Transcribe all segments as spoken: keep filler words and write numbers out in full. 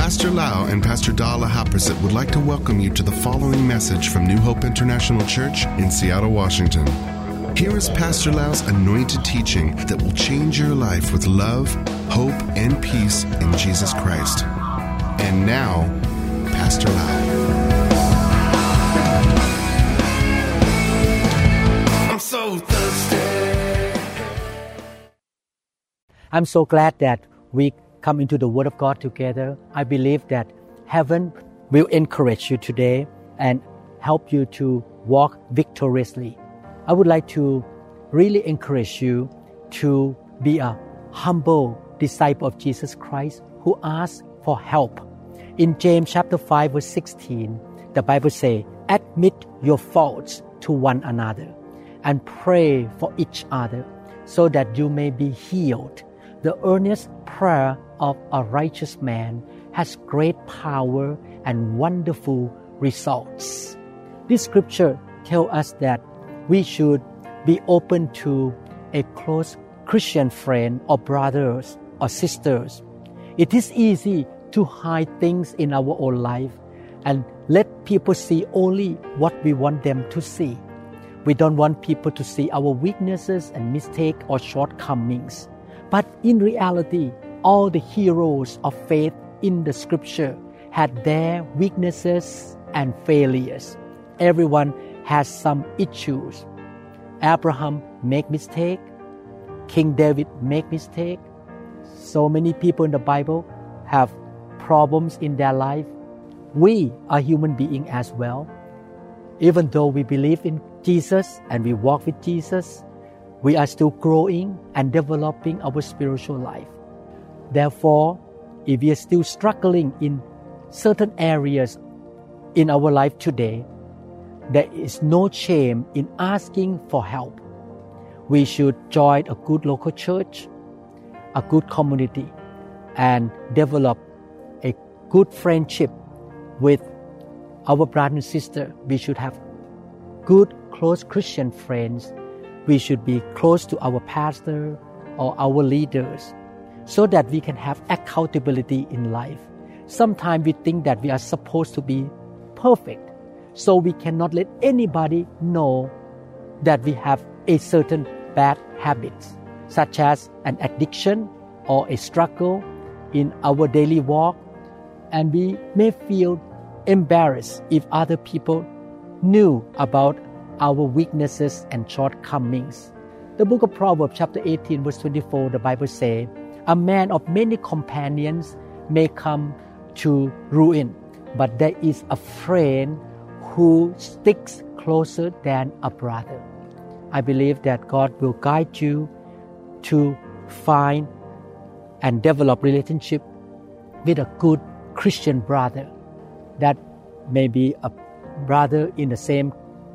Pastor Lau and Pastor Dala Haprasit would like to welcome you to the following message from New Hope International Church in Seattle, Washington. Here is Pastor Lau's anointed teaching that will change your life with love, hope, and peace in Jesus Christ. And now, Pastor Lau. I'm so thirsty. I'm so glad that we come into the Word of God together. I believe that heaven will encourage you today and help you to walk victoriously. I would like to really encourage you to be a humble disciple of Jesus Christ who asks for help. In James chapter five verse sixteen, the Bible says, admit your faults to one another and pray for each other so that you may be healed. The earnest prayer of a righteous man has great power and wonderful results. This scripture tells us that we should be open to a close Christian friend or brothers or sisters. It is easy to hide things in our own life and let people see only what we want them to see. We don't want people to see our weaknesses and mistakes or shortcomings. But in reality, all the heroes of faith in the scripture had their weaknesses and failures. Everyone has some issues. Abraham make mistake. King David make mistake. So many people in the Bible have problems in their life. We are human beings as well. Even though we believe in Jesus and we walk with Jesus, we are still growing and developing our spiritual life. Therefore, if we are still struggling in certain areas in our life today, there is no shame in asking for help. We should join a good local church, a good community, and develop a good friendship with our brother and sister. We should have good, close Christian friends. We should be close to our pastor or our leaders so that we can have accountability in life. Sometimes we think that we are supposed to be perfect, so we cannot let anybody know that we have a certain bad habits, such as an addiction or a struggle in our daily walk, and we may feel embarrassed if other people knew about our weaknesses and shortcomings. The book of Proverbs chapter eighteen verse twenty-four, the Bible says, a man of many companions may come to ruin, but there is a friend who sticks closer than a brother. I believe that God will guide you to find and develop relationship with a good Christian brother. That may be a brother in the same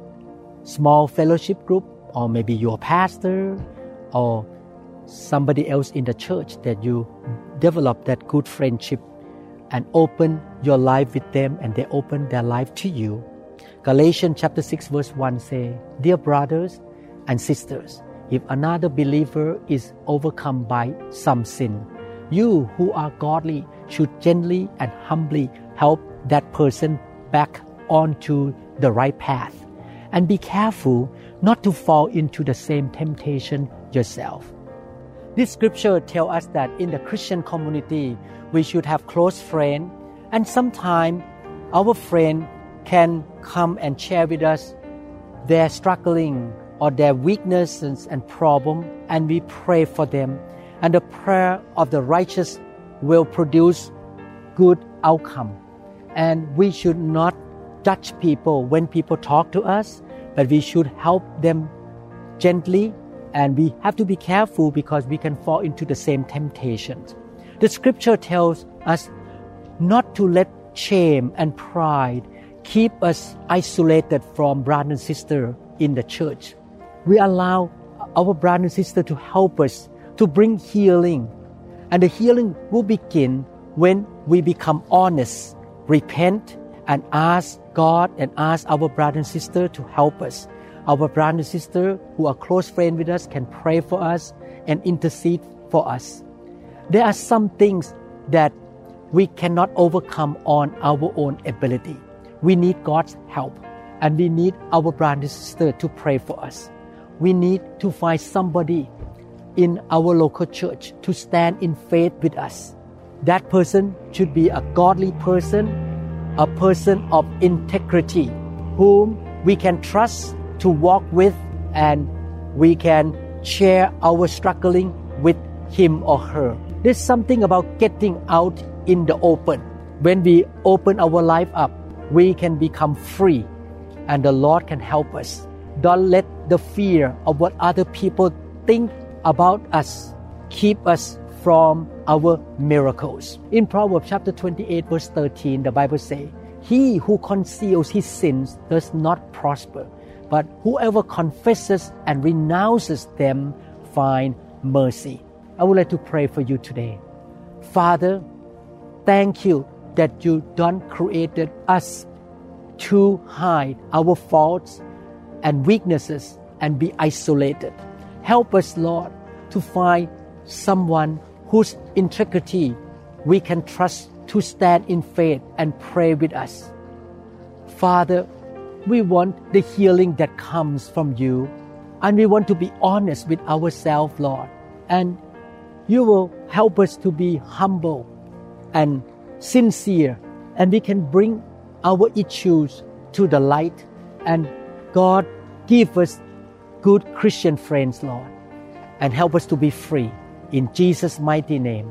small fellowship group, or maybe your pastor or somebody else in the church, that you develop that good friendship and open your life with them and they open their life to you. Galatians chapter six verse one say, dear brothers and sisters, if another believer is overcome by some sin, you who are godly should gently and humbly help that person back onto the right path. And be careful not to fall into the same temptation yourself. This scripture tells us that in the Christian community, we should have close friends, and sometimes our friend can come and share with us their struggling or their weaknesses and problems, and we pray for them. And the prayer of the righteous will produce good outcome. And we should not judge people when people talk to us, but we should help them gently, and we have to be careful because we can fall into the same temptations. The scripture tells us not to let shame and pride keep us isolated from brother and sister in the church. We allow our brother and sister to help us to bring healing, and the healing will begin when we become honest, repent, and ask God and ask our brother and sister to help us. Our brother and sister who are close friends with us can pray for us and intercede for us. There are some things that we cannot overcome on our own ability. We need God's help, and we need our brother and sister to pray for us. We need to find somebody in our local church to stand in faith with us. That person should be a godly person, a person of integrity, whom we can trust to walk with, and we can share our struggling with him or her. There's something about getting out in the open. When we open our life up, we can become free, and the Lord can help us. Don't let the fear of what other people think about us keep us from our miracles. In Proverbs chapter twenty-eight verse thirteen, the Bible says, "He who conceals his sins does not prosper, but whoever confesses and renounces them find mercy." I would like to pray for you today. Father, thank you that you don't created us to hide our faults and weaknesses and be isolated. Help us, Lord, to find someone whose integrity we can trust to stand in faith and pray with us. Father, we want the healing that comes from you, and we want to be honest with ourselves, Lord. And you will help us to be humble and sincere, and we can bring our issues to the light. And God, give us good Christian friends, Lord, and help us to be free. In Jesus' mighty name,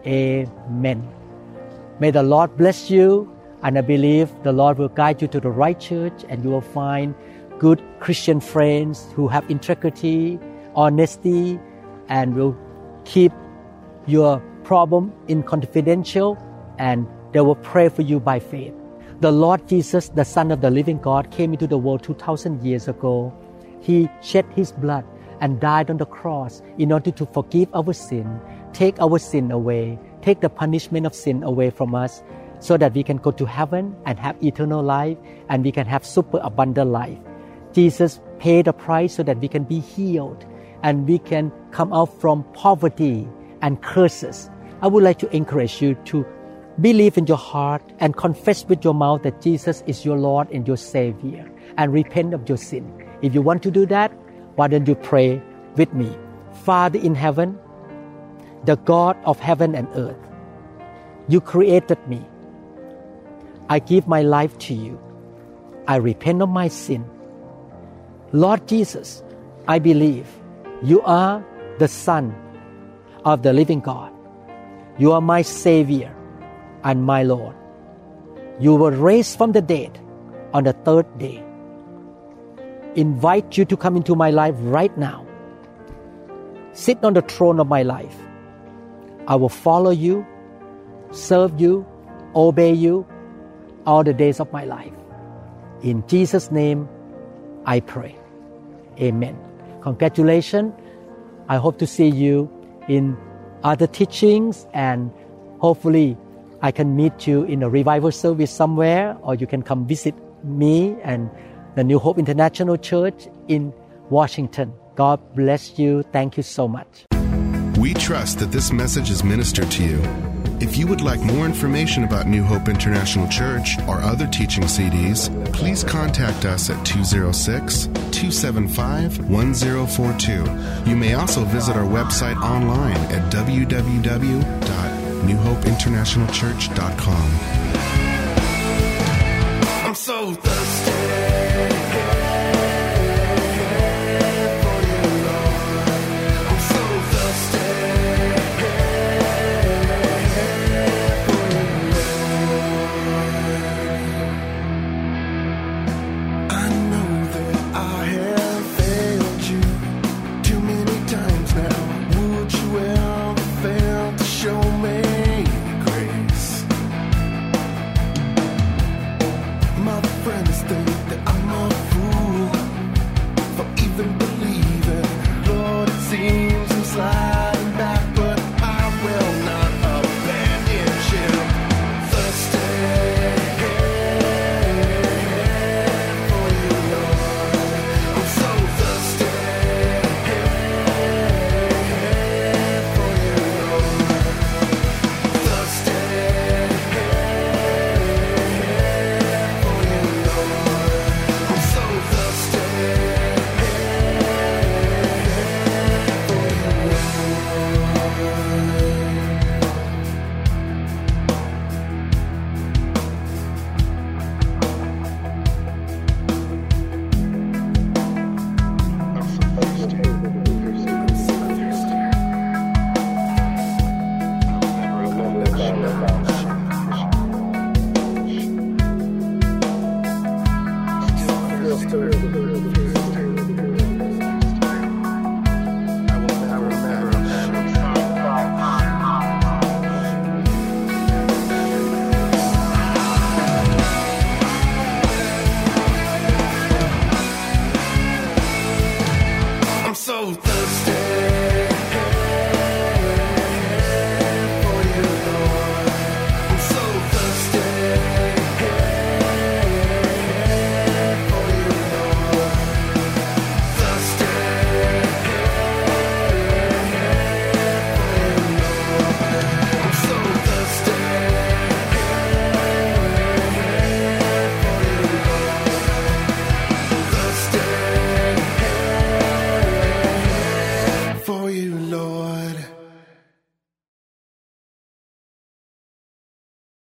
amen. May the Lord bless you, and I believe the Lord will guide you to the right church, and you will find good Christian friends who have integrity, honesty, and will keep your problem in confidential, and they will pray for you by faith. The Lord Jesus, the Son of the living God, came into the world two thousand years ago. He shed His blood and died on the cross in order to forgive our sin, take our sin away, take the punishment of sin away from us, so that we can go to heaven and have eternal life, and we can have super abundant life. Jesus paid the price so that we can be healed, and we can come out from poverty and curses. I would like to encourage you to believe in your heart and confess with your mouth that Jesus is your Lord and your Savior, and repent of your sin. If you want to do that, why don't you pray with me? Father in heaven, the God of heaven and earth, you created me. I give my life to you. I repent of my sin. Lord Jesus, I believe you are the Son of the living God. You are my Savior and my Lord. You were raised from the dead on the third day. Invite you to come into my life right now. Sit on the throne of my life. I will follow you, serve you, obey you all the days of my life. In Jesus' name, I pray. Amen. Congratulations. I hope to see you in other teachings, and hopefully I can meet you in a revival service somewhere, or you can come visit me and the New Hope International Church in Washington. God bless you. Thank you so much. We trust that this message is ministered to you. If you would like more information about New Hope International Church or other teaching C Ds, please contact us at two oh six, two seven five, one oh four two. You may also visit our website online at w w w dot new hope international church dot com. I'm so thirsty.